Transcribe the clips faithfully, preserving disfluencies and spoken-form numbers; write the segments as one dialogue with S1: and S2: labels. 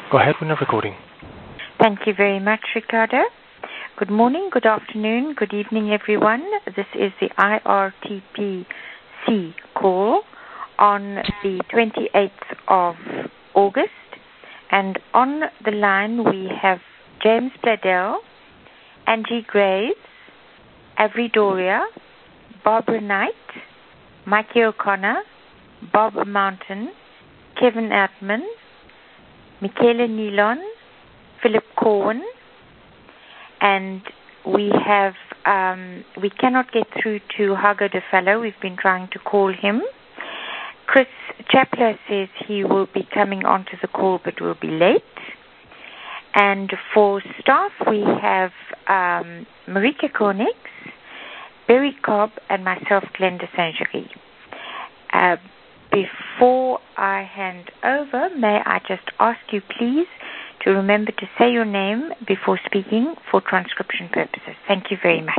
S1: Go ahead when you're recording.
S2: Thank you very much, Ricardo. Good morning, good afternoon, good evening, everyone. This is the I R T P C call on the twenty-eighth of August. And on the line we have James Bladell, Angie Graves, Avery Doria, Barbara Knight, Mikey O'Connor, Bob Mountain, Kevin Atman, Michaela Nealon, Philip Corwin, and we have, um, we cannot get through to Hago de Fellow. We've been trying to call him. Chris Chapler says he will be coming onto the call but will be late. And for staff, we have um, Marika Kornix, Barry Cobb, and myself, Glenda Saint-Gery. Uh, before I hand over, may I just ask you, please, to remember to say your name before speaking for transcription purposes. Thank you very much.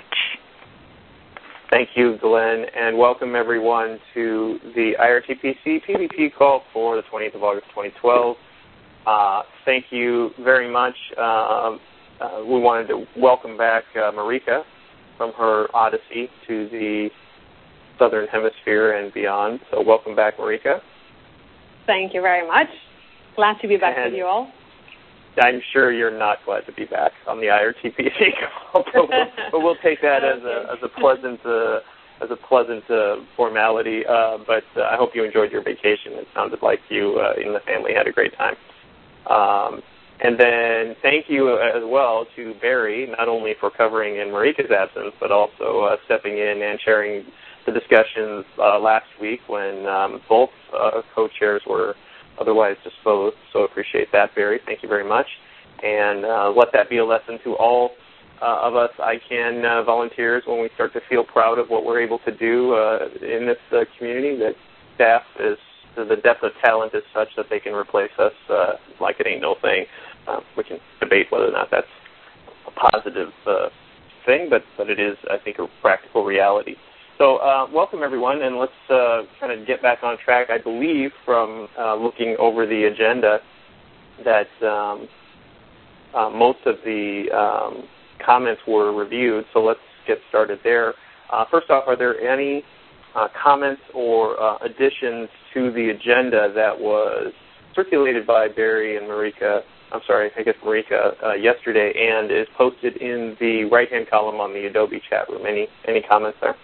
S3: Thank you, Glenn, and welcome everyone to the I R T P C P V P call for the twentieth of August, twenty twelve. Uh, thank you very much. Uh, uh, we wanted to welcome back uh, Marika from her odyssey to the Southern Hemisphere and beyond. So welcome back, Marika.
S4: Thank you very much. Glad to be back
S3: and
S4: with you all.
S3: I'm sure you're not glad to be back on the I R T P C call, but we'll, but we'll take that as a as a pleasant uh, as a pleasant uh, formality. Uh, but uh, I hope you enjoyed your vacation. It sounded like you uh, and the family had a great time. Um, and then thank you as well to Barry, not only for covering in Marika's absence, but also uh, stepping in and sharing the discussions uh, last week when um, both uh, co-chairs were otherwise disposed. So appreciate that, Barry. Thank you very much. And uh, let that be a lesson to all uh, of us I C A N uh, volunteers when we start to feel proud of what we're able to do uh, in this uh, community, that staff is, the depth of talent is such that they can replace us uh, like it ain't no thing. Uh, we can debate whether or not that's a positive uh, thing, but, but it is, I think, a practical reality. So uh, welcome, everyone, and let's uh, kind of get back on track. I believe from uh, looking over the agenda that um, uh, most of the um, comments were reviewed, so let's get started there. Uh, first off, are there any uh, comments or uh, additions to the agenda that was circulated by Barry and Marika, I'm sorry, I guess Marika, uh, yesterday, and is posted in the right-hand column on the Adobe chat room? Any, any comments there?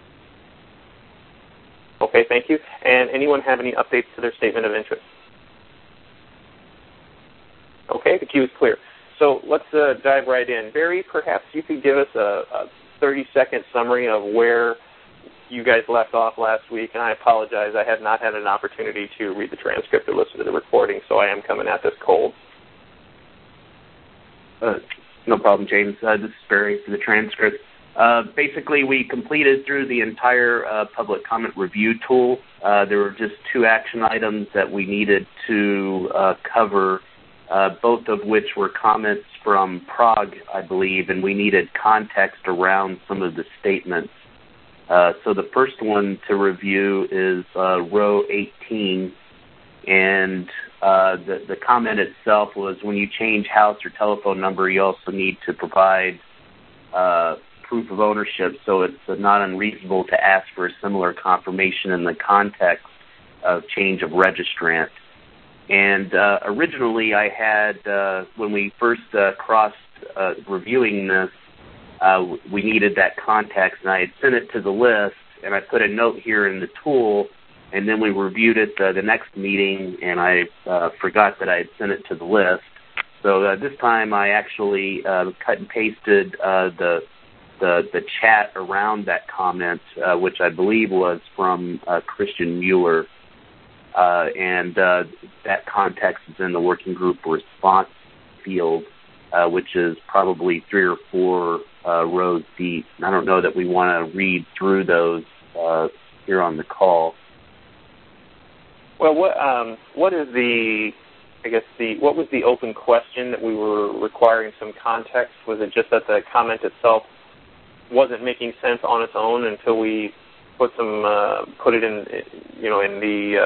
S3: Okay, thank you. And anyone have any updates to their statement of interest? Okay, the queue is clear. So let's uh, dive right in. Barry, perhaps you could give us a, a thirty-second summary of where you guys left off last week. And I apologize, I have not had an opportunity to read the transcript or listen to the recording, so I am coming at this cold.
S5: Uh, no problem, James. Uh, this is Barry for the transcript. Uh, basically, we completed through the entire uh, public comment review tool. Uh, there were just two action items that we needed to uh, cover, uh, both of which were comments from Prague, I believe, and we needed context around some of the statements. Uh, so the first one to review is uh, row eighteen, and uh, the, the comment itself was when you change house or telephone number, you also need to provide uh, proof of ownership, so it's not unreasonable to ask for a similar confirmation in the context of change of registrant. And uh, originally I had, uh, when we first uh, crossed uh, reviewing this, uh, we needed that context, and I had sent it to the list, and I put a note here in the tool, and then we reviewed it uh, the next meeting, and I uh, forgot that I had sent it to the list. So uh, this time I actually uh, cut and pasted uh, the The, the chat around that comment, uh, which I believe was from uh, Christian Mueller, uh, and uh, that context is in the working group response field, uh, which is probably three or four uh, rows deep. And I don't know that we want to read through those uh, here on the call.
S3: Well, what um, what is the I guess the what was the open question that we were requiring some context? Was it just that the comment itself wasn't making sense on its own until we put some uh, put it in you know in the uh,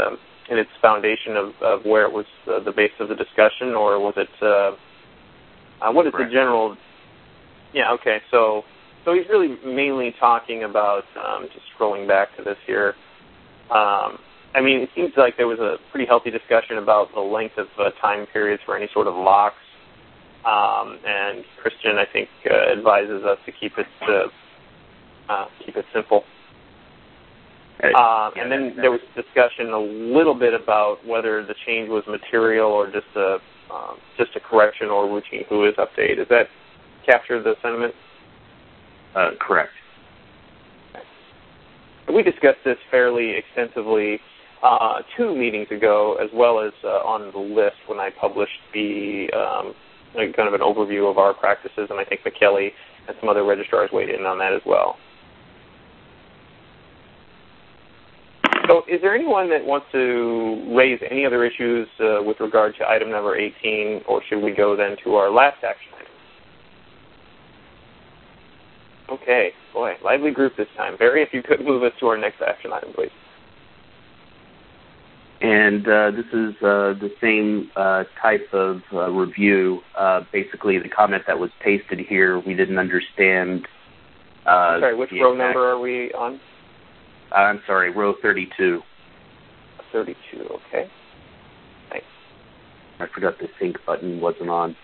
S3: in its foundation of, of where it was uh, the base of the discussion, or was it? Uh, uh, what is
S5: Correct.
S3: the general? Yeah. Okay. So, so he's really mainly talking about. Um, just scrolling back to this here. Um, I mean, it seems like there was a pretty healthy discussion about the length of uh, time periods for any sort of locks. Um, and Christian, I think, uh, advises us to keep it uh, uh, keep it simple. Uh, and then there was discussion a little bit about whether the change was material or just a um, just a correction or routine who is update. Does that capture the sentiment?
S5: Uh, correct.
S3: We discussed this fairly extensively uh, two meetings ago, as well as uh, on the list when I published the um, like kind of an overview of our practices, and I think McKelly and some other registrars weighed in on that as well. So is there anyone that wants to raise any other issues uh, with regard to item number eighteen, or should we go then to our last action item? Okay, boy, lively group this time. Barry, if you could move us to our next action item, please.
S5: And uh, this is uh, the same uh, type of uh, review. Uh, basically, the comment that was pasted here, we didn't understand. Uh,
S3: sorry, which row number are we on?
S5: Uh, I'm sorry, row thirty-two.
S3: thirty-two, okay. Thanks.
S5: I forgot the sync button wasn't on.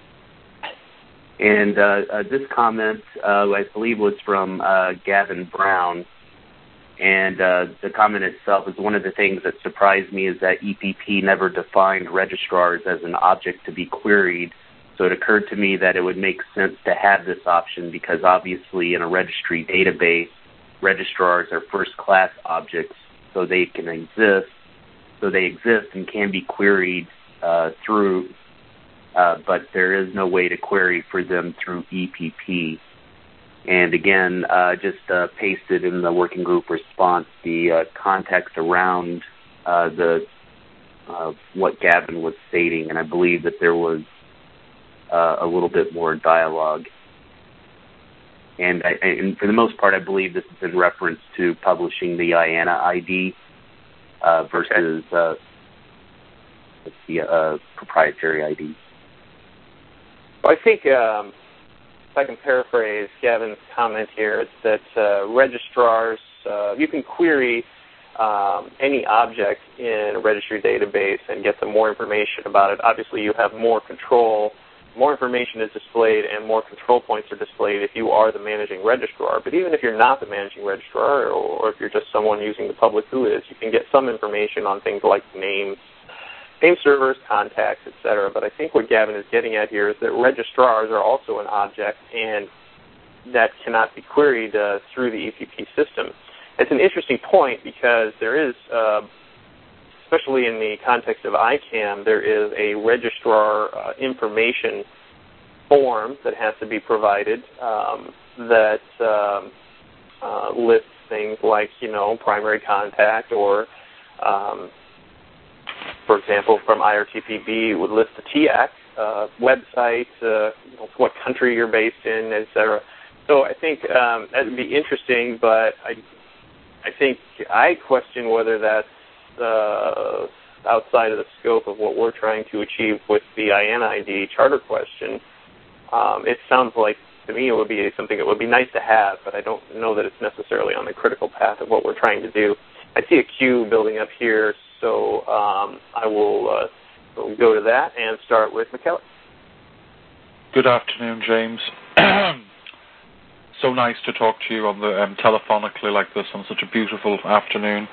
S5: And uh, uh, this comment, uh, I believe, was from uh, Gavin Brown. And uh, the comment itself is one of the things that surprised me is that E P P never defined registrars as an object to be queried. So it occurred to me that it would make sense to have this option because obviously in a registry database, registrars are first-class objects, so they can exist. So they exist and can be queried uh, through, uh, but there is no way to query for them through E P P. And again, uh, just uh, pasted in the working group response the uh, context around uh, the uh, what Gavin was stating, and I believe that there was uh, a little bit more dialogue. And, I, and for the most part, I believe this is in reference to publishing the I A N A I D uh, versus uh, the uh, proprietary I D.
S3: Well, I think. Um If I can paraphrase Gavin's comment here, it's that uh, registrars, uh, you can query um, any object in a registry database and get some more information about it. Obviously, you have more control. More information is displayed and more control points are displayed if you are the managing registrar. But even if you're not the managing registrar or if you're just someone using the public who is, you can get some information on things like names, name servers, contacts, et cetera. But I think what Gavin is getting at here is that registrars are also an object, and that cannot be queried uh, through the E P P system. It's an interesting point because there is, uh, especially in the context of I CAM, there is a registrar uh, information form that has to be provided um, that um, uh, lists things like, you know, primary contact or um, for example, from I R T P B, it would list the T A C, uh, website, uh, you know, what country you're based in, et cetera. So I think um, that would be interesting, but I, I think I question whether that's uh, outside of the scope of what we're trying to achieve with the I A N A I D charter question. Um, it sounds like, to me, it would be something that would be nice to have, but I don't know that it's necessarily on the critical path of what we're trying to do. I see a queue building up here, so um, I will uh, go to that and start with McKellar.
S1: Good afternoon, James. So nice to talk to you on the um, telephonically like this on such a beautiful afternoon.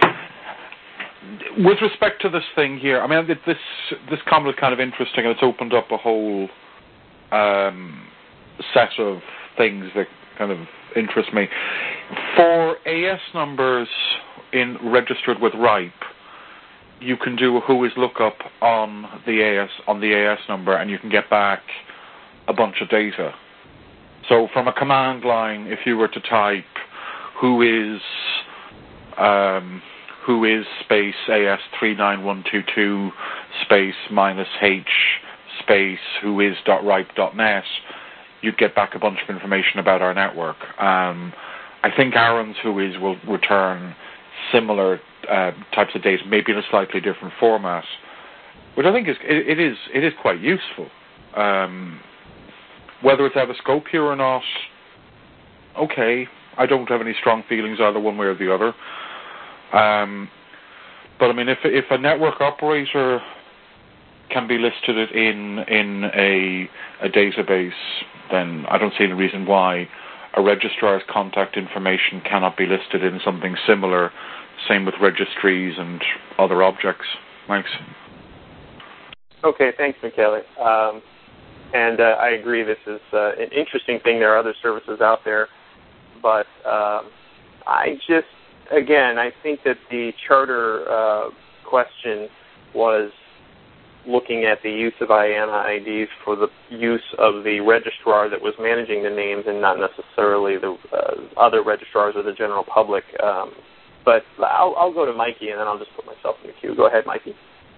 S1: With respect to this thing here, I mean, this this comment is kind of interesting, and it's opened up a whole um, set of things that kind of interest me. For A S numbers in registered with RIPE, you can do a who is lookup on the A S on the A S number, and you can get back a bunch of data. So from a command line, if you were to type who is um, who is space A S three nine one two two space minus H space who is dot ripe dot net, you'd get back a bunch of information about our network. Um, I think Aaron's who is will return similar uh, types of data, maybe in a slightly different format, which I think is it, it is it is quite useful. Um, whether it's out of scope here or not, okay, I don't have any strong feelings either one way or the other. Um, but I mean, if if a network operator can be listed in in a a database, then I don't see any reason why a registrar's contact information cannot be listed in something similar. Same with registries and other objects. Thanks.
S3: Okay, thanks, Michele. Um, and uh, I agree, this is uh, an interesting thing. There are other services out there, but um, I just, again, I think that the charter uh, question was looking at the use of I A N A I Ds for the use of the registrar that was managing the names and not necessarily the uh, other registrars or the general public. Um, but I'll, I'll go to Mikey, and then I'll just put myself in the queue. Go ahead, Mikey.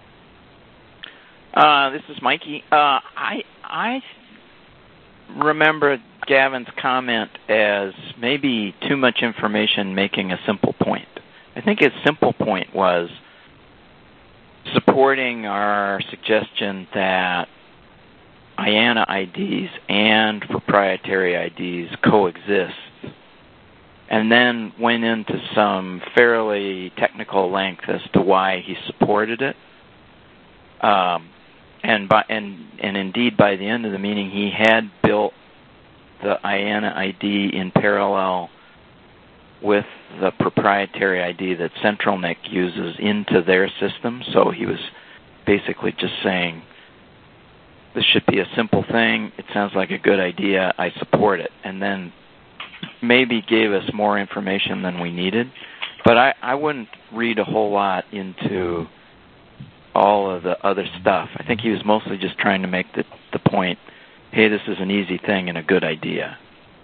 S6: Uh, this is Mikey. Uh, I I remember Gavin's comment as maybe too much information making a simple point. I think his simple point was supporting our suggestion that I A N A I Ds and proprietary I Ds coexist, and then went into some fairly technical length as to why he supported it. Um, and by and and indeed, by the end of the meeting, he had built the I A N A I D in parallel with the proprietary I D that CentralNIC uses into their system. So he was basically just saying, this should be a simple thing. It sounds like a good idea. I support it. And then maybe gave us more information than we needed. But I, I wouldn't read a whole lot into all of the other stuff. I think he was mostly just trying to make the, the point, hey, this is an easy thing and a good idea.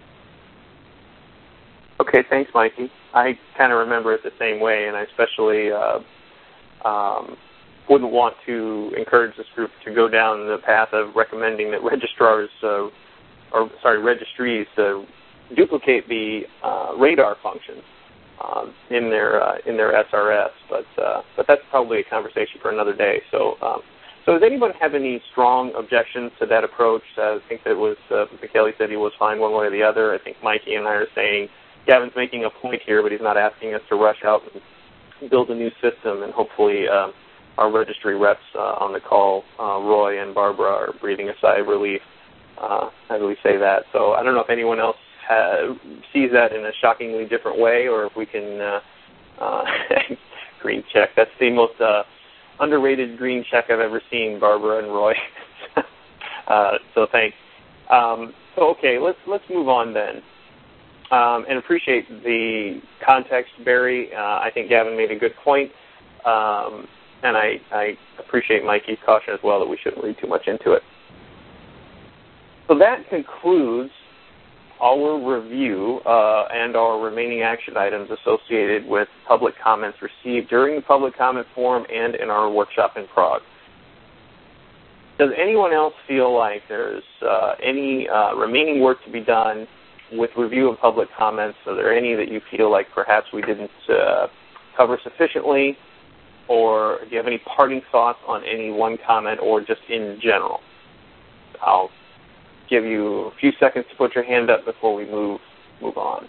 S3: Okay, thanks, Mikey. I kind of remember it the same way, and I especially uh, um, wouldn't want to encourage this group to go down the path of recommending that registrars, uh, or sorry, registries, uh, duplicate the uh, radar functions um, in their uh, in their S R S. But uh, but that's probably a conversation for another day. So. Um, So does anyone have any strong objections to that approach? Uh, I think that was, uh, Michele said he was fine one way or the other. I think Mikey and I are saying Gavin's making a point here, but he's not asking us to rush out and build a new system, and hopefully uh, our registry reps uh, on the call, uh, Roy and Barbara, are breathing a sigh of relief uh, as we say that. So I don't know if anyone else ha- sees that in a shockingly different way, or if we can uh, uh, green check. That's the most... Uh, underrated green check I've ever seen, Barbara and Roy. uh, so thanks. Um, so okay, let's let's move on then, um, and appreciate the context, Barry. Uh, I think Gavin made a good point, um, and I, I appreciate Mikey's caution as well that we shouldn't read too much into it. So that concludes our review uh, and our remaining action items associated with public comments received during the public comment forum and in our workshop in Prague. Does anyone else feel like there's uh, any uh, remaining work to be done with review of public comments? Are there any that you feel like perhaps we didn't uh, cover sufficiently? Or do you have any parting thoughts on any one comment or just in general? I'll give you a few seconds to put your hand up before we move move on.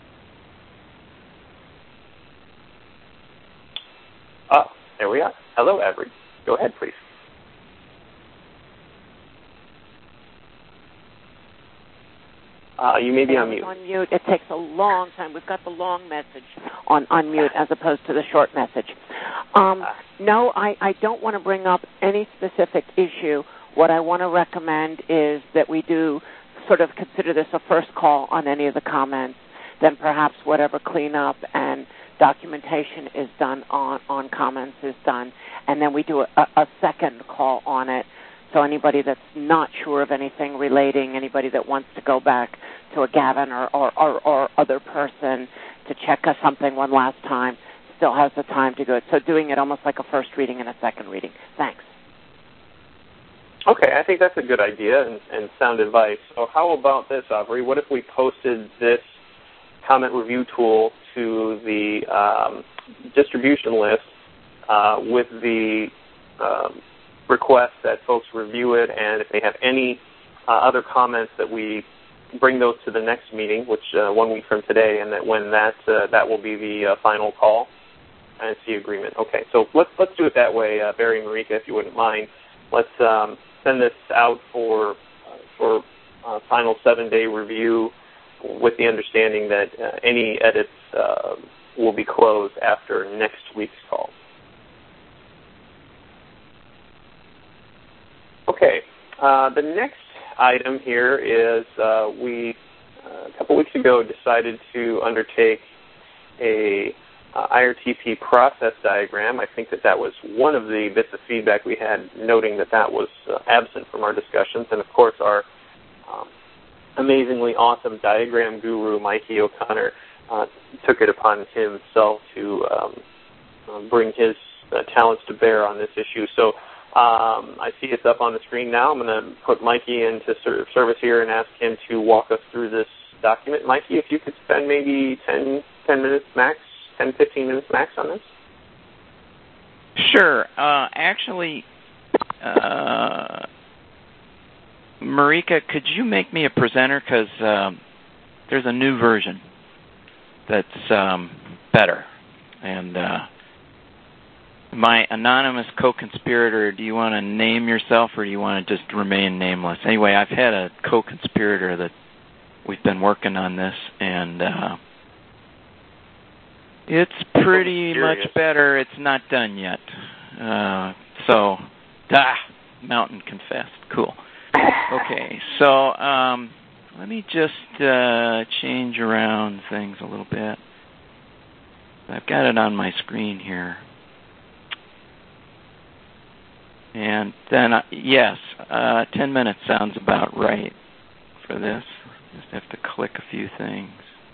S3: Oh, there we are. Hello, Avery. Go ahead, please. Uh, you may be on mute.
S7: On mute. It takes a long time. We've got the long message on, on mute as opposed to the short message. Um, no, I, I don't want to bring up any specific issue. What I want to recommend is that we do sort of consider this a first call on any of the comments, then perhaps whatever cleanup and documentation is done on, on comments is done, and then we do a, a second call on it. So anybody that's not sure of anything relating, anybody that wants to go back to a Gavin or, or, or, or other person to check us something one last time still has the time to do it. So doing it almost like a first reading and a second reading. Thanks.
S3: Okay, I think that's a good idea and, and sound advice. So how about this, Aubrey? What if we posted this comment review tool to the um, distribution list uh, with the um, request that folks review it, and if they have any uh, other comments, that we bring those to the next meeting, which uh, one week from today, and that when that uh, that will be the uh, final call and see agreement. Okay, so let's let's do it that way, uh, Barry and Marika, if you wouldn't mind. Let's um, send this out for uh, for uh, final seven-day review, with the understanding that uh, any edits uh, will be closed after next week's call. Okay, uh, the next item here is uh, we, uh, a couple weeks ago, decided to undertake a uh, I R T P process diagram. I think that that was one of the bits of feedback we had, noting that that was uh, absent from our discussions. And, of course, our um, amazingly awesome diagram guru, Mikey O'Connor, uh, took it upon himself to um, uh, bring his uh, talents to bear on this issue. So um, I see it's up on the screen now. I'm going to put Mikey into service here and ask him to walk us through this document. Mikey, if you could spend maybe ten, ten minutes max, ten, fifteen minutes max on this.
S6: Sure. Uh, actually, uh, Marika, could you make me a presenter? Because um, there's a new version that's um, better. And uh, my anonymous co-conspirator, do you want to name yourself or do you want to just remain nameless? Anyway, I've had a co-conspirator that we've been working on this, and uh, it's pretty much better. It's not done yet. Uh, so, ah, Mountain confessed. Cool. Okay, so um, let me just uh, change around things a little bit. I've got it on my screen here. And then, uh, yes, uh, ten minutes sounds about right for this. Just have to click a few things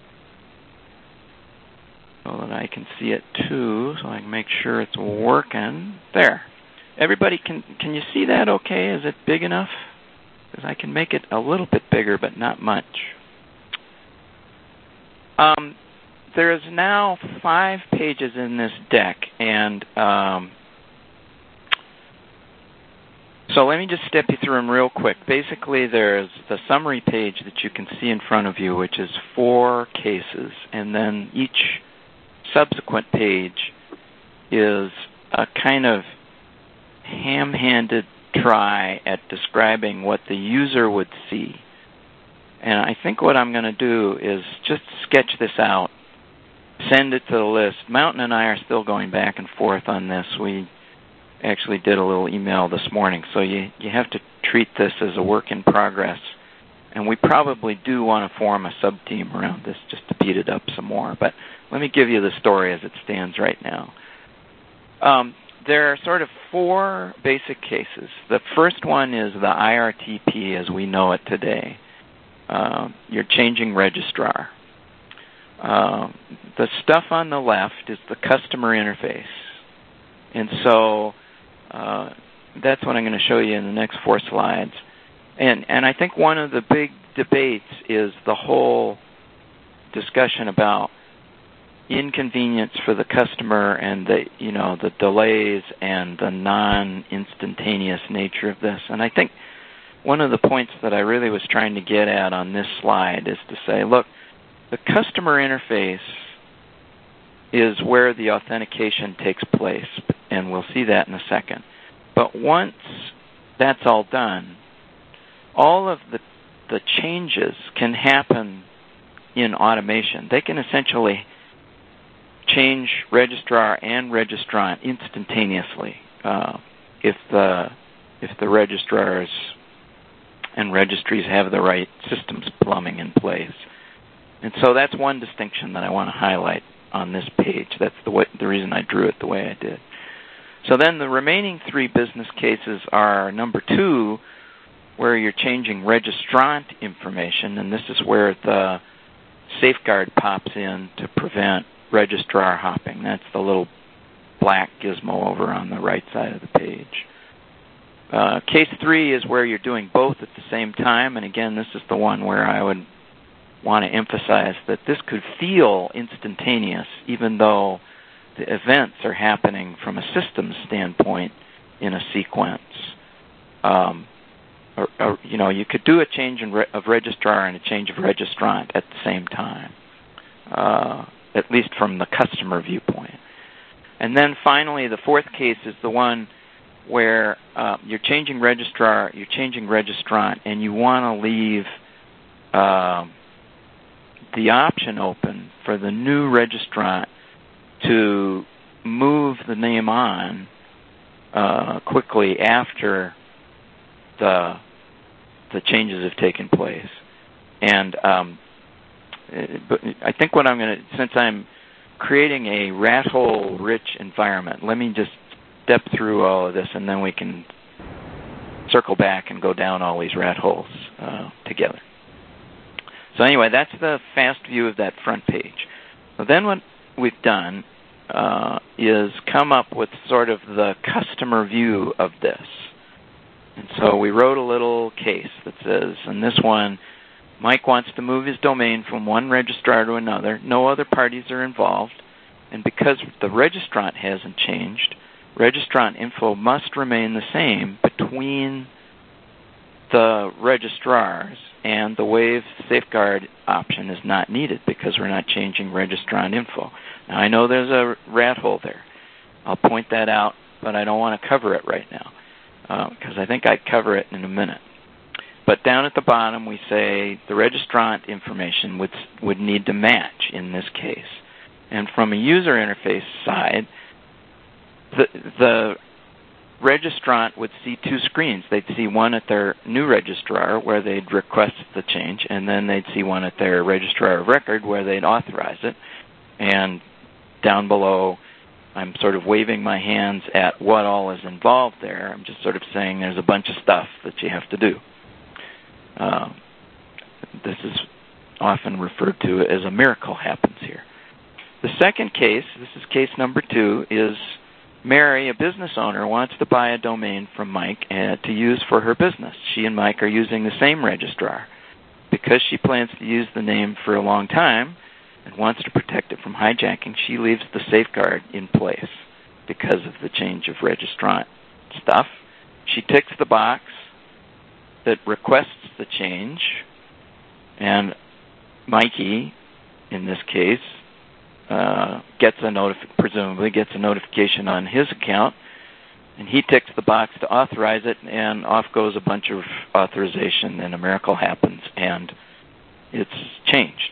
S6: so that I can see it too, so I can make sure it's working. There. Everybody, can can you see that okay? Is it big enough? Because I can make it a little bit bigger, but not much. Um, there's now five pages in this deck, and um, so let me just step you through them real quick. Basically, there's the summary page that you can see in front of you, which is four cases, and then each subsequent page is a kind of ham-handed try at describing what the user would see. And I think what I'm going to do is just sketch this out, send it to the list. Mountain and I are still going back and forth on this. We actually did a little email this morning, so you, you have to treat this as a work in progress. And we probably do want to form a sub-team around this just to beat it up some more. But let me give you the story as it stands right now. Um, There are sort of four basic cases. The first one is the I R T P as we know it today. Uh, you're changing registrar. Uh, the stuff on the left is the customer interface. And so uh, that's what I'm going to show you in the next four slides. And, and I think one of the big debates is the whole discussion about inconvenience for the customer and the, you know, the delays and the non-instantaneous nature of this. And I think one of the points that I really was trying to get at on this slide is to say, look, the customer interface is where the authentication takes place, and we'll see that in a second. But once that's all done, all of the the changes can happen in automation. They can essentially change registrar and registrant instantaneously uh, if the if the registrars and registries have the right systems plumbing in place. And so that's one distinction that I want to highlight on this page. That's the way, the reason I drew it the way I did. So then the remaining three business cases are number two, where you're changing registrant information, and this is where the safeguard pops in to prevent registrar hopping. That's the little black gizmo over on the right side of the page. Uh, case three is where you're doing both at the same time, and again, this is the one where I would want to emphasize that this could feel instantaneous, even though the events are happening from a systems standpoint in a sequence. Um, or, or, you know, you could do a change in re- of registrar and a change of registrant at the same time, uh, at least from the customer viewpoint. And then finally, the fourth case is the one where uh, you're changing registrar, you're changing registrant, and you want to leave uh, the option open for the new registrant to move the name on uh, quickly after the the changes have taken place. And um, but I think what I'm going to, since I'm creating a rat hole rich environment, let me just step through all of this, and then we can circle back and go down all these rat holes uh, together. So anyway, that's the fast view of that front page. So then what we've done uh, is come up with sort of the customer view of this. And so we wrote a little case that says, in this one, Mike wants to move his domain from one registrar to another. No other parties are involved. And because the registrant hasn't changed, registrant info must remain the same between the registrars, and the waive safeguard option is not needed because we're not changing registrant info. Now, I know there's a rat hole there. I'll point that out, but I don't want to cover it right now because uh, I think I cover it in a minute. But down at the bottom, we say the registrant information would would need to match in this case. And from a user interface side, the the registrant would see two screens. They'd see one at their new registrar where they'd request the change, and then they'd see one at their registrar of record where they'd authorize it. And down below, I'm sort of waving my hands at what all is involved there. I'm just sort of saying there's a bunch of stuff that you have to do. Uh, this is often referred to as a miracle happens here. The second case, this is case number two, is Mary, a business owner, wants to buy a domain from Mike uh, to use for her business. She and Mike are using the same registrar. Because she plans to use the name for a long time and wants to protect it from hijacking, she leaves the safeguard in place because of the change of registrant stuff. She ticks the box that requests the change, and Mikey, in this case, uh, gets a notif- presumably gets a notification on his account, and he ticks the box to authorize it, and off goes a bunch of authorization, and a miracle happens, and it's changed.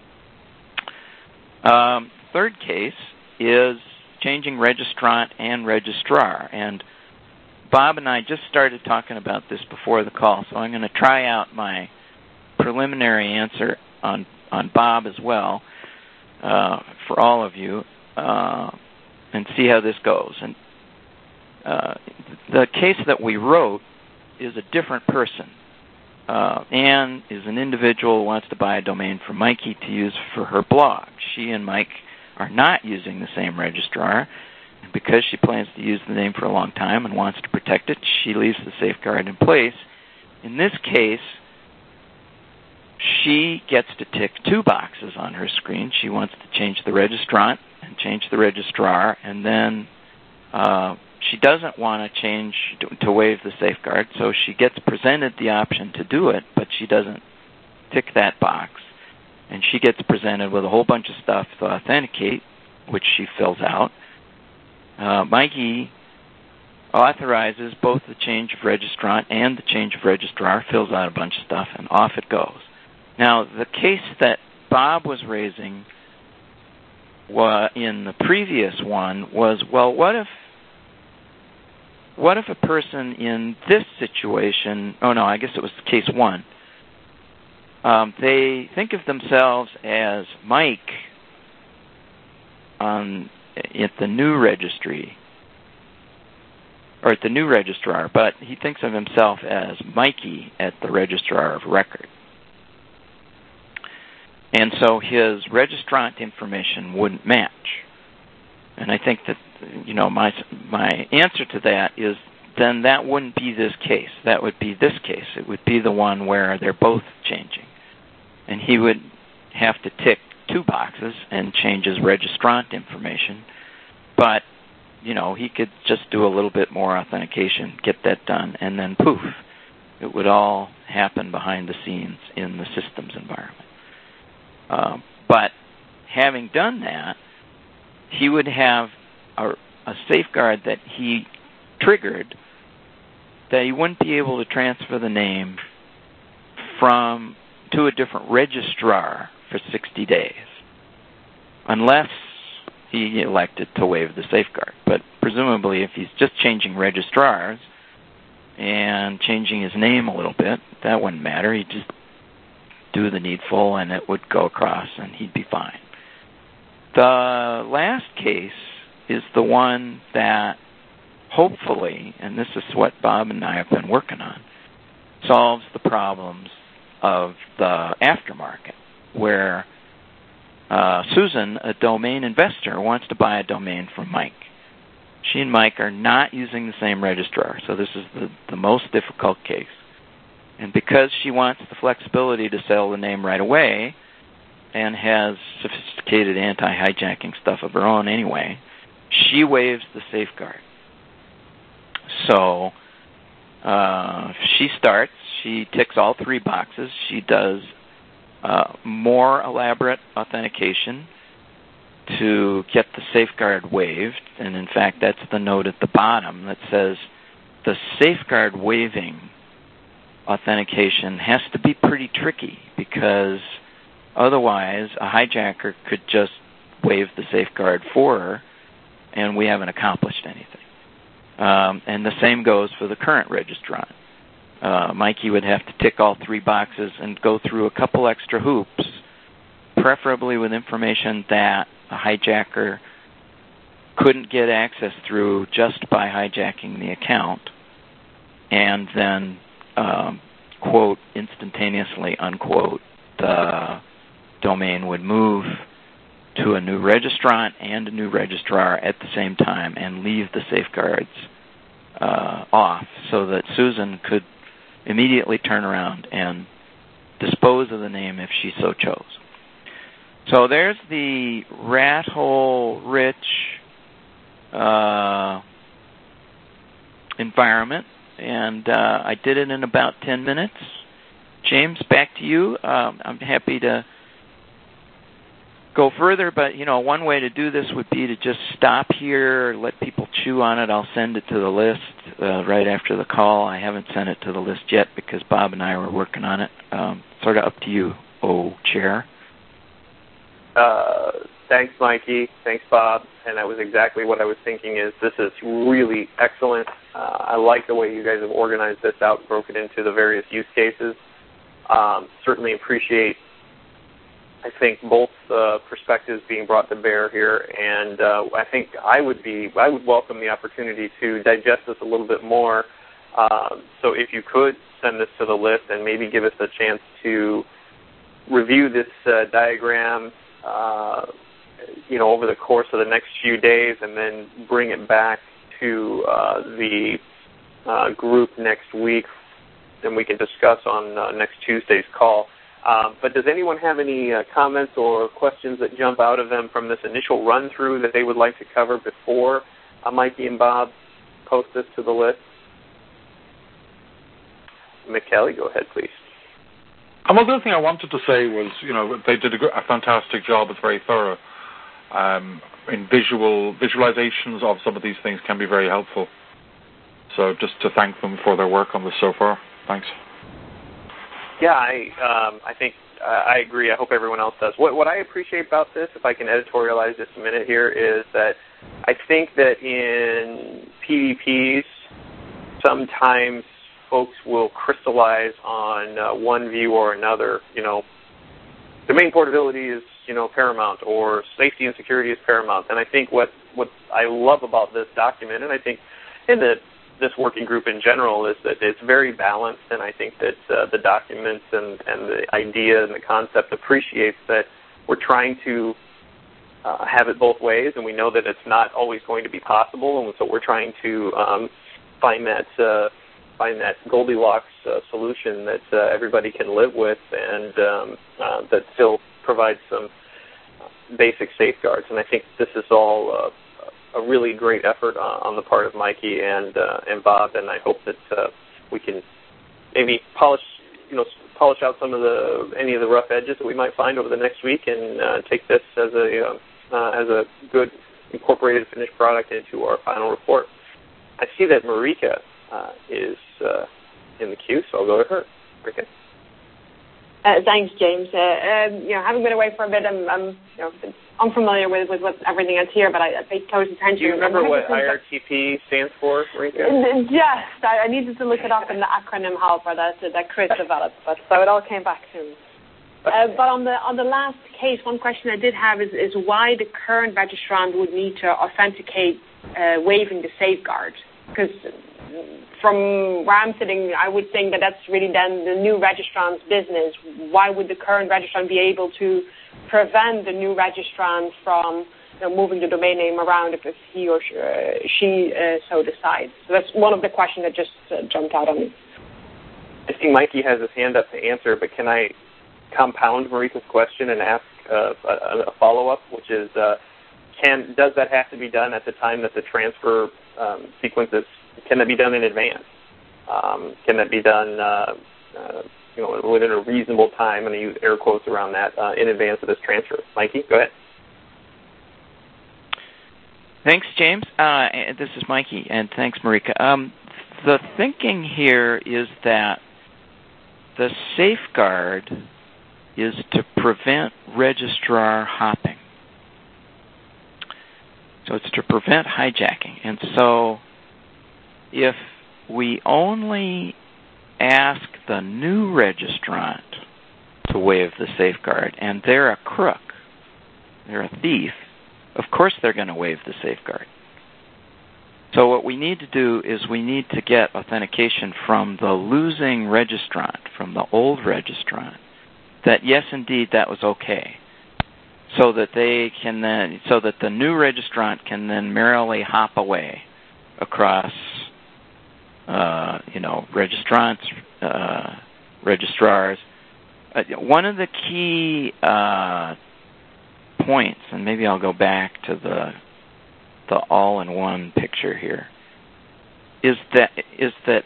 S6: Um, third case is changing registrant and registrar, and Bob and I just started talking about this before the call, so I'm going to try out my preliminary answer on, on Bob as well uh, for all of you uh, and see how this goes. And uh, the case that we wrote is a different person. Uh, Anne is an individual who wants to buy a domain from Mikey to use for her blog. She and Mike are not using the same registrar. And because she plans to use the name for a long time and wants to protect it, she leaves the safeguard in place. In this case, she gets to tick two boxes on her screen. She wants to change the registrant and change the registrar, and then uh, she doesn't want to change to, to waive the safeguard, so she gets presented the option to do it, but she doesn't tick that box. And she gets presented with a whole bunch of stuff to authenticate, which she fills out. Uh, Mikey authorizes both the change of registrant and the change of registrar, fills out a bunch of stuff, and off it goes. Now, the case that Bob was raising wa- in the previous one was, well, what if what if a person in this situation, oh no, I guess it was case one, um, they think of themselves as Mike on at the new registry, or at the new registrar, but he thinks of himself as Mikey at the registrar of record. And so his registrant information wouldn't match. And I think that, you know, my my answer to that is then that wouldn't be this case. That would be this case. It would be the one where they're both changing. And he would have to tick two boxes and change his registrant information but, you know, he could just do a little bit more authentication, get that done, and then poof, it would all happen behind the scenes in the systems environment. Um, but having done that, he would have a, a safeguard that he triggered that he wouldn't be able to transfer the name from to a different registrar for sixty days, unless he elected to waive the safeguard. But presumably, if he's just changing registrars and changing his name a little bit, that wouldn't matter. He'd just do the needful, and it would go across, and he'd be fine. The last case is the one that hopefully, and this is what Bob and I have been working on, solves the problems of the aftermarket, where uh, Susan, a domain investor, wants to buy a domain from Mike. She and Mike are not using the same registrar, so this is the, the most difficult case. And because she wants the flexibility to sell the name right away and has sophisticated anti-hijacking stuff of her own anyway, she waives the safeguard. So uh, she starts, she ticks all three boxes. She does uh, more elaborate authentication to get the safeguard waived. And in fact, that's the note at the bottom that says the safeguard waiving authentication has to be pretty tricky, because otherwise a hijacker could just waive the safeguard for her and we haven't accomplished anything. Um, and the same goes for the current registrant. Uh, Mikey would have to tick all three boxes and go through a couple extra hoops, preferably with information that a hijacker couldn't get access through just by hijacking the account, and then, um, quote, instantaneously, unquote, the domain would move to a new registrant and a new registrar at the same time and leave the safeguards uh, off so that Susan could immediately turn around and dispose of the name if she so chose. So there's the rat hole rich uh, environment, and uh, I did it in about ten minutes. James, back to you. Um, I'm happy to go further, but, you know, one way to do this would be to just stop here, let people chew on it. I'll send it to the list uh, right after the call. I haven't sent it to the list yet because Bob and I were working on it. Um, sort of up to you, oh, Chair.
S3: Uh, thanks, Mikey. Thanks, Bob. And that was exactly what I was thinking is this is really excellent. Uh, I like the way you guys have organized this out, broken into the various use cases. Um, certainly appreciate, I think, both uh, perspectives being brought to bear here, and uh, I think I would be, I would welcome the opportunity to digest this a little bit more. Um, so if you could send this to the list and maybe give us a chance to review this uh, diagram, uh, you know, over the course of the next few days, and then bring it back to uh, the uh, group next week, then we can discuss on uh, next Tuesday's call. Um, but does anyone have any uh, comments or questions that jump out of them from this initial run-through that they would like to cover before uh, Mikey and Bob post this to the list? McKelly, go ahead, please.
S1: Um, well, the other thing I wanted to say was, you know, they did a, a fantastic job. It's very thorough. Um, in visual visualizations of some of these things can be very helpful. So just to thank them for their work on this so far. Thanks.
S3: Yeah, I um, I think uh, I agree. I hope everyone else does. What what I appreciate about this, if I can editorialize just a minute here, is that I think that in P V Ps, sometimes folks will crystallize on uh, one view or another. You know, domain portability is, you know, paramount, or safety and security is paramount. And I think what, what I love about this document, and I think in the this working group in general, is that it's very balanced, and I think that uh, the documents and, and the idea and the concept appreciates that we're trying to uh, have it both ways, and we know that it's not always going to be possible, and so we're trying to um, find that uh, find that Goldilocks uh, solution that uh, everybody can live with, and um, uh, that still provides some basic safeguards. And I think this is all uh, a really great effort on, on the part of Mikey and uh, and Bob, and I hope that uh, we can maybe polish, you know, polish out some of the any of the rough edges that we might find over the next week, and uh, take this as a uh, uh, as a good incorporated finished product into our final report. I see that Marika uh, is uh, in the queue, so I'll go to her. Marika.
S4: Uh, thanks, James. Uh, um, you know, having been away for a bit, I'm, I'm you know, unfamiliar with, with what everything is here, but I, I paid close attention.
S3: Do you remember what I R T P stands for, Marika?
S4: Just, I, I needed to look it up in the acronym helper that that Chris developed, but so it all came back to me. Uh, but on the on the last case, one question I did have is, is why the current registrant would need to authenticate uh, waiving the safeguard, because from where I'm sitting, I would think that that's really then the new registrant's business. Why would the current registrant be able to prevent the new registrant from, you know, moving the domain name around if he or she, uh, she uh, so decides? So that's one of the questions that just uh, jumped out on me.
S3: I see Mikey has his hand up to answer, but can I compound Marika's question and ask uh, a, a follow-up, which is, uh, can does that have to be done at the time that the transfer um, sequence is? Can that be done in advance? Um, can that be done, uh, uh, you know, within a reasonable time? And I use air quotes around that, uh, in advance of this transfer. Mikey, go ahead.
S6: Thanks, James. Uh, this is Mikey, and thanks, Marika. Um, the thinking here is that the safeguard is to prevent registrar hopping. So it's to prevent hijacking. And so if we only ask the new registrant to waive the safeguard, and they're a crook, they're a thief, of course they're going to waive the safeguard. So what we need to do is we need to get authentication from the losing registrant, from the old registrant, that yes, indeed, that was okay, so that they can then, so that the new registrant can then merrily hop away across, uh, you know, registrants, uh, registrars. Uh, one of the key uh, points, and maybe I'll go back to the the all-in-one picture here, is that is that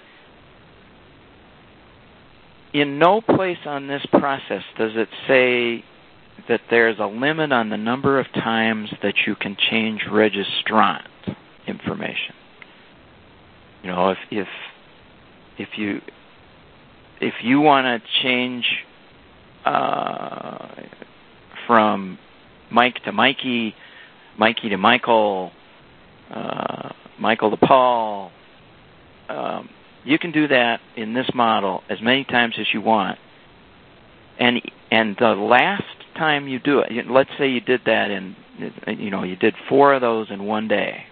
S6: in no place on this process does it say that there's a limit on the number of times that you can change registrant information. You know, if if if you if you want to change uh, from Mike to Mikey, Mikey to Michael, uh, Michael to Paul, um, you can do that in this model as many times as you want. And and the last time you do it, let's say you did that in, you know, you did four of those in one day.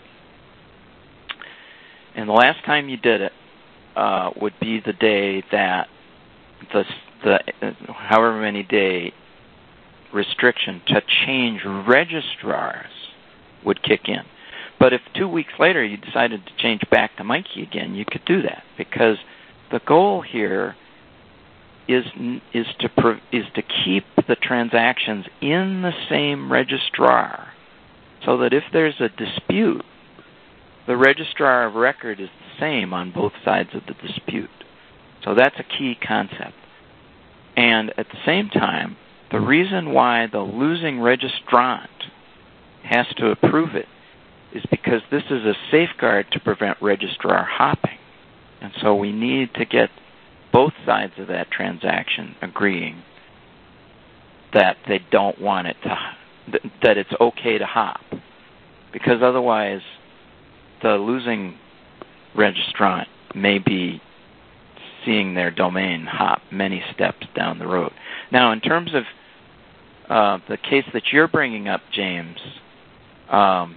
S6: And the last time you did it uh, would be the day that the the however many day restriction to change registrars would kick in. But if two weeks later you decided to change back to Mikey again, you could do that, because the goal here is is to is to keep the transactions in the same registrar, so that if there's a dispute, the registrar of record is the same on both sides of the dispute. So that's a key concept. And at the same time, the reason why the losing registrant has to approve it is because this is a safeguard to prevent registrar hopping. And so we need to get both sides of that transaction agreeing that they don't want it to, that it's okay to hop. Because otherwise, the losing registrant may be seeing their domain hop many steps down the road. Now, in terms of uh, the case that you're bringing up, James, um,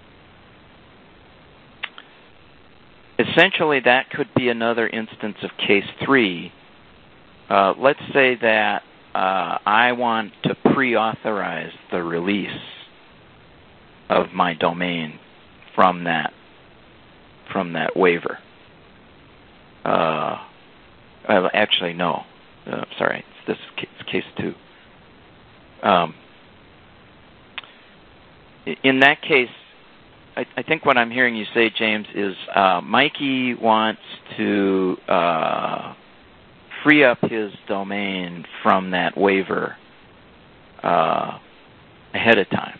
S6: essentially that could be another instance of case three. Uh, let's say that uh, I want to pre-authorize the release of my domain from that from that waiver. Uh, uh, actually, no. Uh, sorry, this is case, case two. Um, in that case, I, I think what I'm hearing you say, James, is uh, Mikey wants to uh, free up his domain from that waiver uh, ahead of time.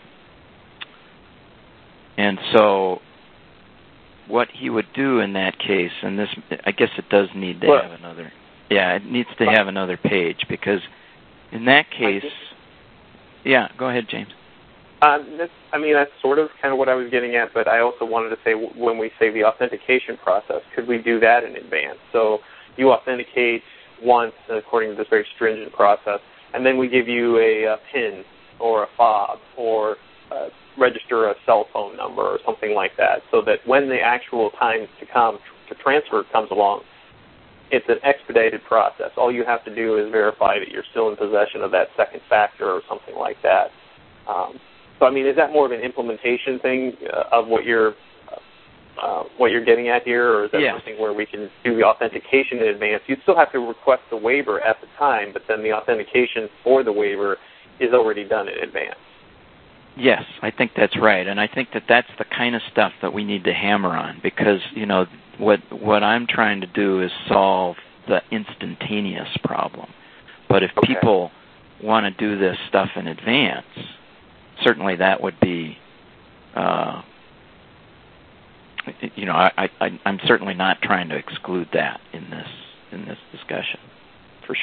S6: And so what he would do in that case, and this, I guess it does need to
S3: well, have
S6: another, yeah, it needs to have another page, because in that case, yeah, go ahead, James.
S3: Um, that's, I mean, that's sort of kind of what I was getting at, but I also wanted to say when we say the authentication process, could we do that in advance? So you authenticate once according to this very stringent process, and then we give you a, a PIN or a fob or uh, register a cell phone number or something like that, so that when the actual time to come to transfer comes along, it's an expedited process. All you have to do is verify that you're still in possession of that second factor or something like that. Um, so, I mean, is that more of an implementation thing uh, of what you're uh, what you're getting at here, or is that
S6: yeah.
S3: something where we can do the authentication in advance? You still have to request the waiver at the time, but then the authentication for the waiver is already done in advance.
S6: Yes, I think that's right, and I think that that's the kind of stuff that we need to hammer on, because, you know, what what I'm trying to do is solve the instantaneous problem. But if
S3: okay.
S6: people want to do this stuff in advance, certainly that would be, uh, you know, I, I, I'm certainly not trying to exclude that in this in this discussion, for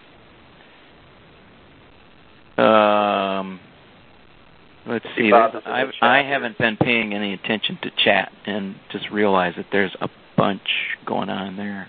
S6: sure. Um. Let's see. I, I haven't been paying any attention to chat and just realized that there's a bunch going on there.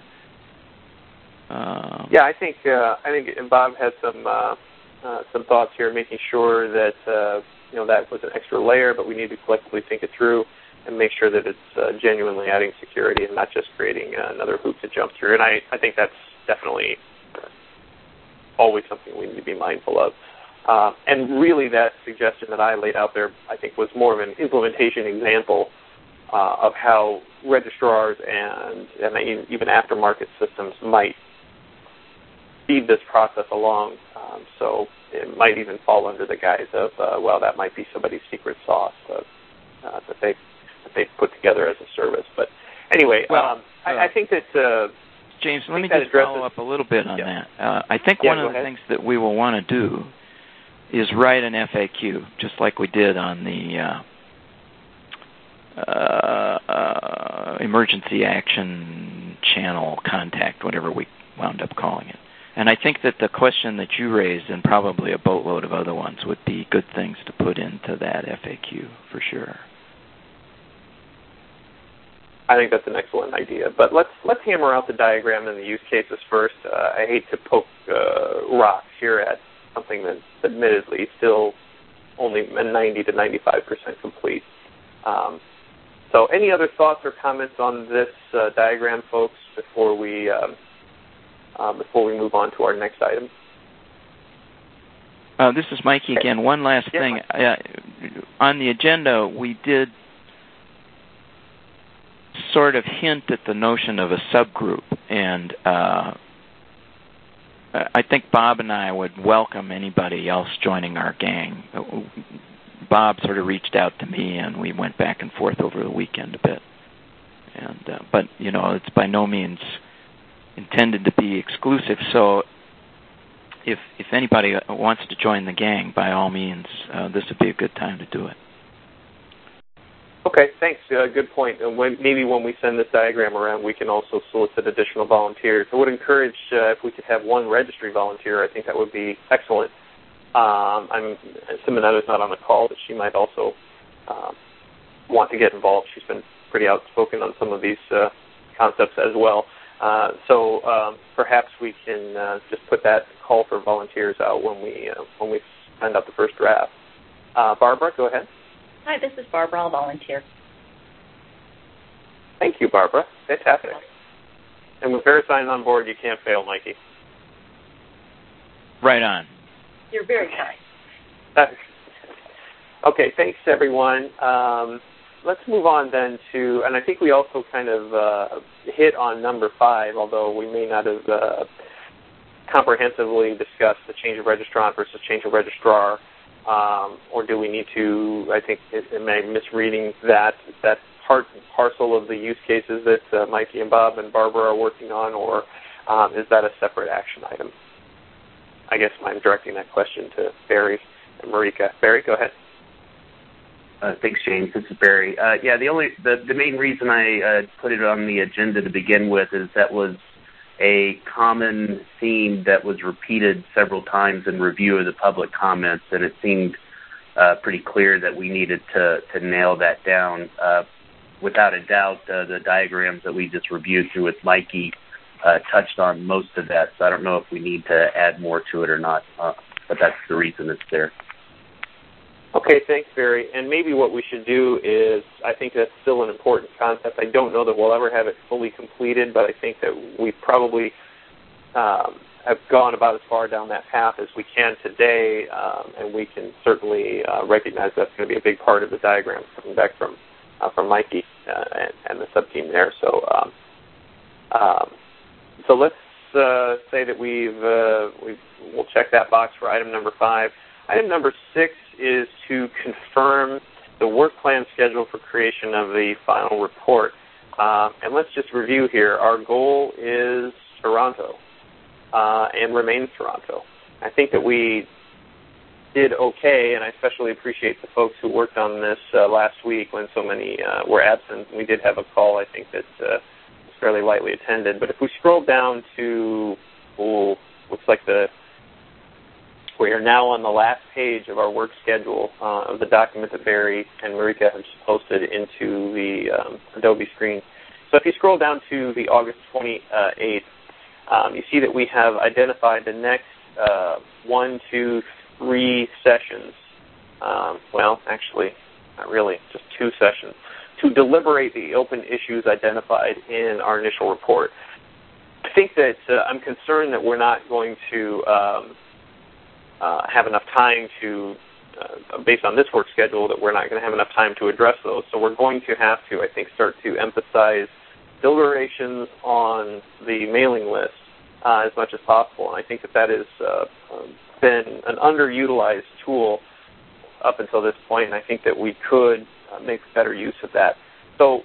S6: Um,
S3: yeah, I think uh, I think Bob had some uh, uh, some thoughts here, making sure that uh, you know that was an extra layer, but we need to collectively think it through and make sure that it's uh, genuinely adding security and not just creating uh, another hoop to jump through. And I, I think that's definitely always something we need to be mindful of. Uh, and really that suggestion that I laid out there, I think, was more of an implementation example uh, of how registrars and, and even aftermarket systems might speed this process along. Um, so it might even fall under the guise of, uh, well, that might be somebody's secret sauce uh, uh, that they that they put together as a service. But anyway,
S6: well,
S3: um,
S6: uh,
S3: I, I think that... Uh,
S6: James, let me
S3: that
S6: just follow up a little bit on
S3: yeah.
S6: that. Uh, I think
S3: yeah,
S6: one of the
S3: ahead.
S6: things that we will want to do is write an F A Q, just like we did on the uh, uh, uh, emergency action channel contact, whatever we wound up calling it. And I think that the question that you raised, and probably a boatload of other ones, would be good things to put into that F A Q, for sure.
S3: I think that's an excellent idea. But let's let's hammer out the diagram and the use cases first. Uh, I hate to poke uh, rocks here at something that's admittedly still only ninety to ninety-five percent complete. Um, so any other thoughts or comments on this uh, diagram, folks, before we um, uh, before we move on to our next item?
S6: Uh, this is Mikey again. One last
S3: yeah,
S6: thing. Uh, on the agenda, we did sort of hint at the notion of a subgroup, and uh, I think Bob and I would welcome anybody else joining our gang. Bob sort of reached out to me, and we went back and forth over the weekend a bit. And uh, but you know, it's by no means intended to be exclusive. So if if anybody wants to join the gang, by all means, uh, this would be a good time to do it.
S3: Okay, thanks. Uh, good point. And when, maybe when we send this diagram around, we can also solicit additional volunteers. I would encourage uh, if we could have one registry volunteer. I think that would be excellent. Um, I'm Simonetto's not on the call, but she might also uh, want to get involved. She's been pretty outspoken on some of these uh, concepts as well. Uh, so um, perhaps we can uh, just put that call for volunteers out when we uh, when we send out the first draft. Uh, Barbara, go ahead.
S8: Hi, this is Barbara. I'll volunteer.
S3: Thank you, Barbara. Fantastic. And with VeriSign on board, you can't fail, Mikey.
S6: Right on.
S8: You're very kind.
S3: Okay, thanks, everyone. Um, let's move on then to, and I think we also kind of uh, hit on number five, although we may not have uh, comprehensively discussed the change of registrant versus change of registrar. Um, or do we need to, I think, am I misreading that, that part and parcel of the use cases that uh, Mikey and Bob and Barbara are working on, or um, is that a separate action item? I guess I'm directing that question to Barry and Marika. Barry, go ahead.
S5: Uh, thanks, James. This is Barry. Uh, yeah, the only the, the main reason I uh, put it on the agenda to begin with is that was a common theme that was repeated several times in review of the public comments, and it seemed uh, pretty clear that we needed to, to nail that down. Uh, without a doubt, uh, the diagrams that we just reviewed through with Mikey uh, touched on most of that, so I don't know if we need to add more to it or not, uh, but that's the reason it's there.
S3: Okay, thanks, Barry. And maybe what we should do is, I think that's still an important concept. I don't know that we'll ever have it fully completed, but I think that we probably um, have gone about as far down that path as we can today, um, and we can certainly uh, recognize that's going to be a big part of the diagram coming back from uh, from Mikey uh, and, and the sub-team there. So, um, um, so let's uh, say that we've, uh, we've we'll check that box for item number five. Item number six is to confirm the work plan schedule for creation of the final report. Uh, and let's just review here. Our goal is Toronto uh, and remains Toronto. I think that we did okay, and I especially appreciate the folks who worked on this uh, last week when so many uh, were absent. We did have a call, I think, that uh, was fairly lightly attended. But if we scroll down to, oh, looks like the we are now on the last page of our work schedule uh, of the document that Barry and Marika have just posted into the um, Adobe screen. So if you scroll down to the August twenty-eighth, um, you see that we have identified the next uh, one, two, three sessions. Um, well, actually, not really, just two sessions, to deliberate the open issues identified in our initial report. I think that uh, I'm concerned that we're not going to um, Uh, have enough time to, uh, based on this work schedule, that we're not going to have enough time to address those. So we're going to have to, I think, start to emphasize deliberations on the mailing list uh, as much as possible. And I think that that has uh, been an underutilized tool up until this point, and I think that we could uh, make better use of that. So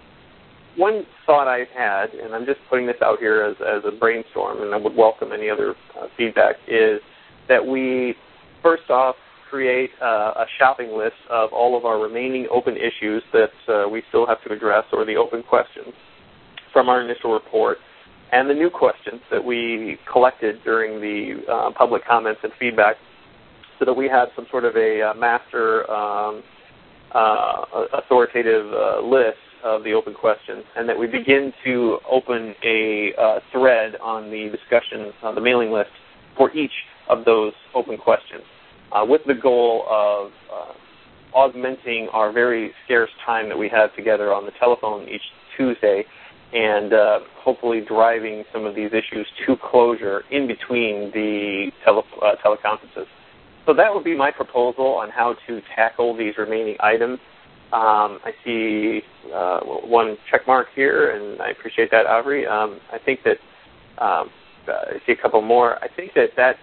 S3: one thought I've had, and I'm just putting this out here as, as a brainstorm, and I would welcome any other uh, feedback, is that we, first off, create uh, a shopping list of all of our remaining open issues that uh, we still have to address, or the open questions from our initial report, and the new questions that we collected during the uh, public comments and feedback, so that we have some sort of a uh, master um, uh, authoritative uh, list of the open questions, and that we begin to open a uh, thread on the discussion, on the mailing list for each of those open questions, uh, with the goal of uh, augmenting our very scarce time that we have together on the telephone each Tuesday, and uh, hopefully driving some of these issues to closure in between the tele- uh, teleconferences. So that would be my proposal on how to tackle these remaining items. Um, I see uh, one check mark here, and I appreciate that, Avery. Um, I think that um, I see a couple more. I think that that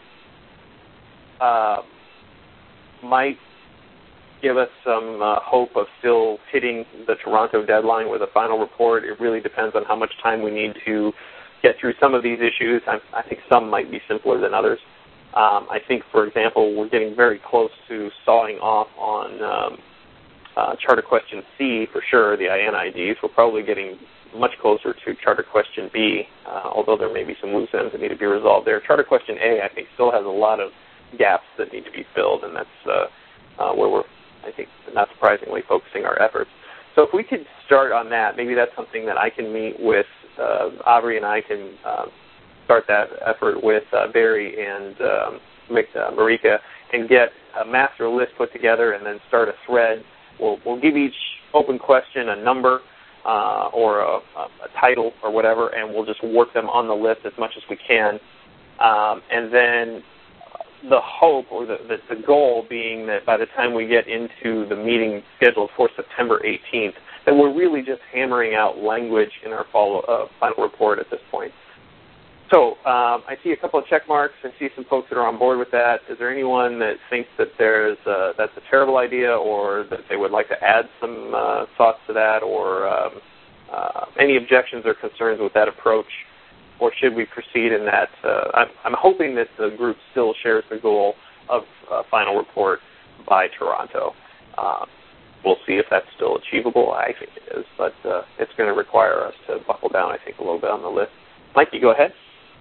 S3: Uh, might give us some uh, hope of still hitting the Toronto deadline with a final report. It really depends on how much time we need to get through some of these issues. I, I think some might be simpler than others. Um, I think, for example, we're getting very close to sawing off on um, uh, Charter Question C for sure, the I A N I Ds. We're probably getting much closer to Charter Question B, uh, although there may be some loose ends that need to be resolved there. Charter Question A, I think, still has a lot of gaps that need to be filled, and that's uh, uh, where we're, I think, not surprisingly, focusing our efforts. So if we could start on that, maybe that's something that I can meet with, uh, Aubrey and I can uh, start that effort with uh, Barry and um, uh, Marika, and get a master list put together, and then start a thread. We'll, we'll give each open question a number uh, or a, a title or whatever, and we'll just work them on the list as much as we can. Um, and then the hope, or the, the, the goal being that by the time we get into the meeting scheduled for September eighteenth, that we're really just hammering out language in our follow, uh, final report at this point. so um, I see a couple of check marks. I see some folks that are on board with that. Is there anyone that thinks that there's uh, that's a terrible idea, or that they would like to add some uh, thoughts to that, or um, uh, any objections or concerns with that approach? Or should we proceed in that? Uh, I'm, I'm hoping that the group still shares the goal of uh, final report by Toronto. Uh, we'll see if that's still achievable. I think it is, but uh, it's going to require us to buckle down, I think, a little bit on the list. Mikey, go ahead.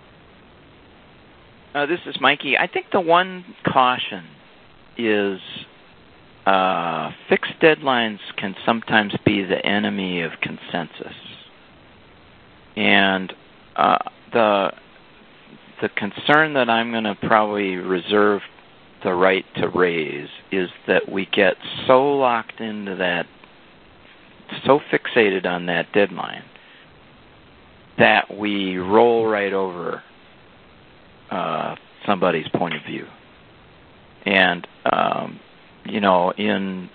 S6: Uh, this is Mikey. I think the one caution is uh, fixed deadlines can sometimes be the enemy of consensus. And uh, the the concern that I'm going to probably reserve the right to raise is that we get so locked into that, so fixated on that deadline, that we roll right over uh, somebody's point of view. And, um, you know, in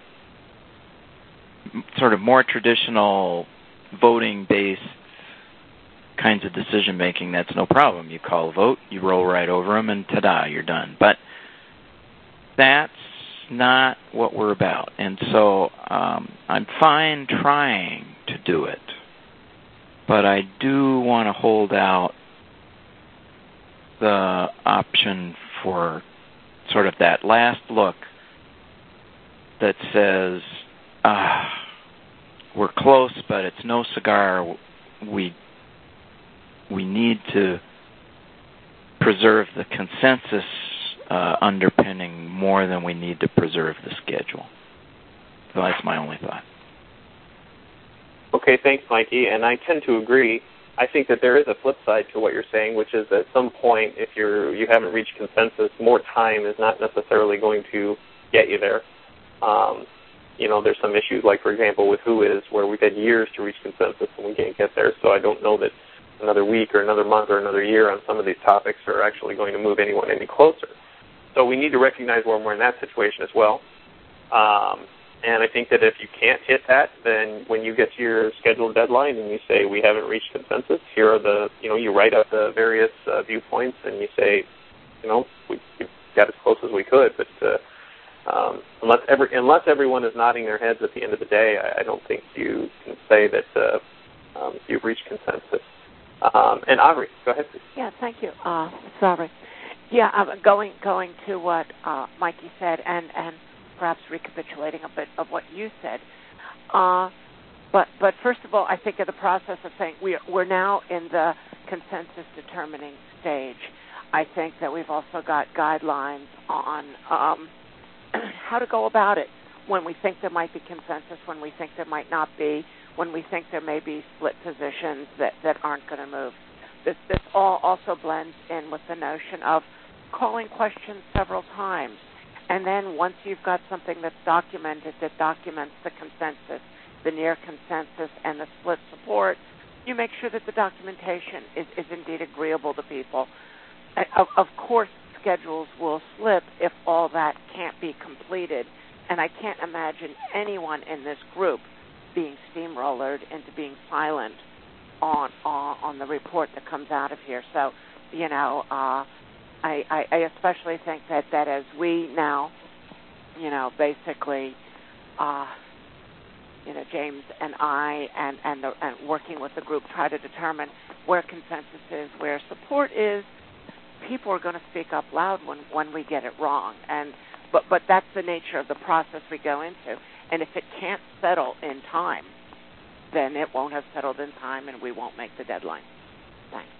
S6: sort of more traditional voting-based kinds of decision-making, that's no problem. You call a vote, you roll right over them, and ta-da, you're done. But that's not what we're about. And so um, I'm fine trying to do it, but I do want to hold out the option for sort of that last look that says, ah, we're close, but it's no cigar. We we need to preserve the consensus uh, underpinning more than we need to preserve the schedule. So that's my only thought.
S3: Okay, thanks, Mikey. And I tend to agree. I think that there is a flip side to what you're saying, which is at some point, if you're you haven't reached consensus, more time is not necessarily going to get you there. Um, you know, there's some issues, like for example with Who Is, where we've had years to reach consensus and we can't get there. So I don't know that another week or another month or another year on some of these topics are actually going to move anyone any closer. So we need to recognize when we're in that situation as well. Um, And I think that if you can't hit that, then when you get to your scheduled deadline and you say we haven't reached consensus, here are the, you know, you write up the various uh, viewpoints and you say, you know, we, we got as close as we could, but uh, um, unless every, unless everyone is nodding their heads at the end of the day, I, I don't think you can say that uh, um, you've reached consensus. Um, and Aubrey, go ahead, please.
S7: Yeah, thank you. Uh, sorry. Yeah, uh, going going to what uh, Mikey said, and and. perhaps recapitulating a bit of what you said. Uh, but but first of all, I think in the process of saying we're, we're now in the consensus determining stage. I think that we've also got guidelines on um, how to go about it when we think there might be consensus, when we think there might not be, when we think there may be split positions that, that aren't going to move. This, this all also blends in with the notion of calling questions several times. And then once you've got something that's documented that documents the consensus, the near consensus, and the split support, you make sure that the documentation is, is indeed agreeable to people. Of, of course, schedules will slip if all that can't be completed. And I can't imagine anyone in this group being steamrollered into being silent on, on, on the report that comes out of here. So, you know, uh, I, I, I especially think that, that as we now, you know, basically, uh, you know, James and I and, and, the, and working with the group try to determine where consensus is, where support is, people are going to speak up loud when, when we get it wrong. And but, but that's the nature of the process we go into. And if it can't settle in time, then it won't have settled in time and we won't make the deadline. Thanks.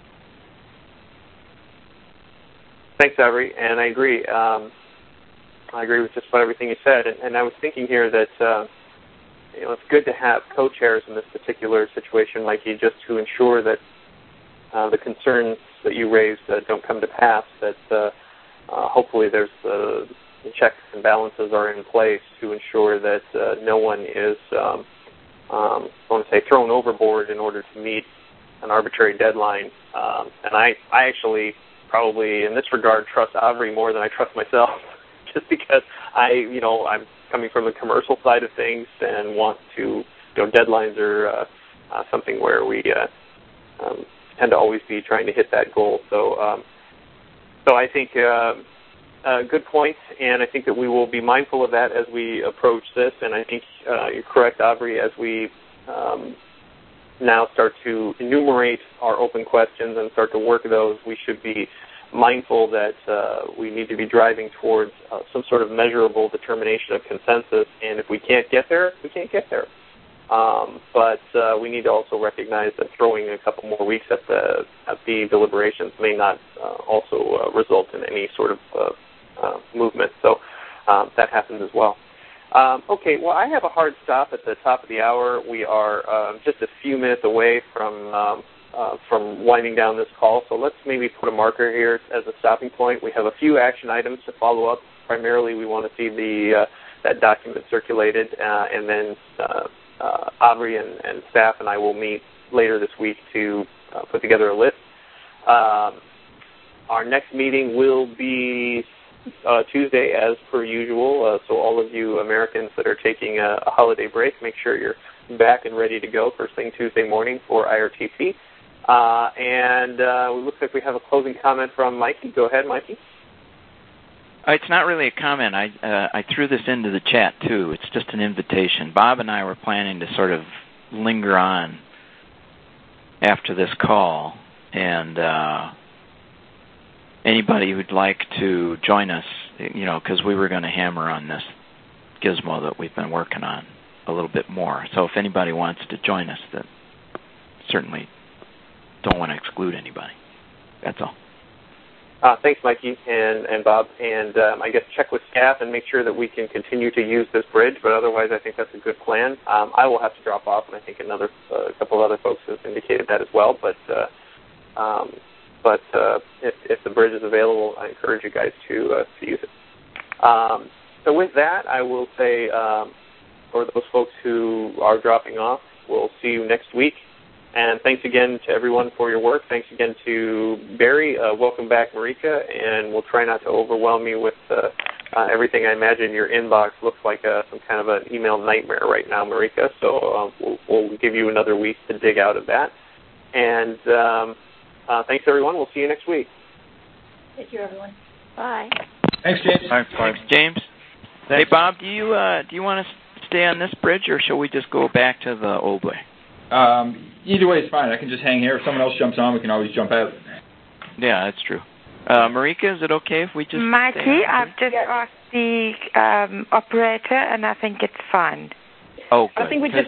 S3: Thanks, Avery, and I agree. Um, I agree with just about everything you said. And, and I was thinking here that uh, you know, it's good to have co-chairs in this particular situation, like you, just to ensure that uh, the concerns that you raised uh, don't come to pass. That uh, uh, hopefully there's uh, the checks and balances are in place to ensure that uh, no one is, um, um, I want to say, thrown overboard in order to meet an arbitrary deadline. Um, and I, I actually. Probably in this regard trust Avery more than I trust myself, just because I, you know, I'm coming from the commercial side of things and want to, you know, deadlines are uh, uh, something where we uh, um, tend to always be trying to hit that goal. So, um, so I think uh, uh, good point, and I think that we will be mindful of that as we approach this. And I think uh, you're correct, Aubrey, as we um, now start to enumerate our open questions and start to work those, we should be mindful that uh, we need to be driving towards uh, some sort of measurable determination of consensus, and if we can't get there, we can't get there. Um, but uh, we need to also recognize that throwing a couple more weeks at the at the deliberations may not uh, also uh, result in any sort of uh, uh, movement. So um, that happens as well. Um, okay, well, I have a hard stop at the top of the hour. We are um, just a few minutes away from um, uh, from winding down this call, so let's maybe put a marker here as a stopping point. We have a few action items to follow up. Primarily, we want to see the uh, that document circulated, uh, and then uh, uh, Aubrey and, and staff and I will meet later this week to uh, put together a list. Um, our next meeting will be Uh, Tuesday as per usual, uh, so all of you Americans that are taking a, a holiday break, make sure you're back and ready to go first thing Tuesday morning for I R T P. Uh, and uh, it looks like we have a closing comment from Mikey. Go ahead, Mikey.
S6: Uh, it's not really a comment. I uh, I threw this into the chat, too. It's just an invitation. Bob and I were planning to sort of linger on after this call, and uh, anybody who'd like to join us, you know, because we were going to hammer on this gizmo that we've been working on a little bit more. So if anybody wants to join us, then certainly don't want to exclude anybody. That's all.
S3: Uh, thanks, Mikey and, and Bob. And um, I guess check with staff and make sure that we can continue to use this bridge, but otherwise I think that's a good plan. Um, I will have to drop off, and I think another uh, couple of other folks have indicated that as well. But uh, um, But uh, if, if the bridge is available, I encourage you guys to, uh, to use it. Um, so with that, I will say um, for those folks who are dropping off, we'll see you next week. And thanks again to everyone for your work. Thanks again to Barry. Uh, welcome back, Marika. And we'll try not to overwhelm you with uh, uh, everything. I imagine your inbox looks like uh, some kind of an email nightmare right now, Marika. So uh, we'll, we'll give you another week to dig out of that. And Um, Uh, thanks, everyone. We'll see you next week.
S8: Thank you, everyone.
S7: Bye.
S9: Thanks, James.
S6: Thanks, Thanks James. Thanks. Hey, Bob, do you uh, do you want to stay on this bridge, or shall we just go back to the old way?
S9: Um, either way is fine. I can just hang here. If someone else jumps on, we can always jump out.
S6: Yeah, that's true. Uh, Marika, is it okay if we just
S2: Mikey, I've just
S6: yeah.
S2: asked the um, operator, and I think it's fine.
S6: Oh, good.
S4: I think we just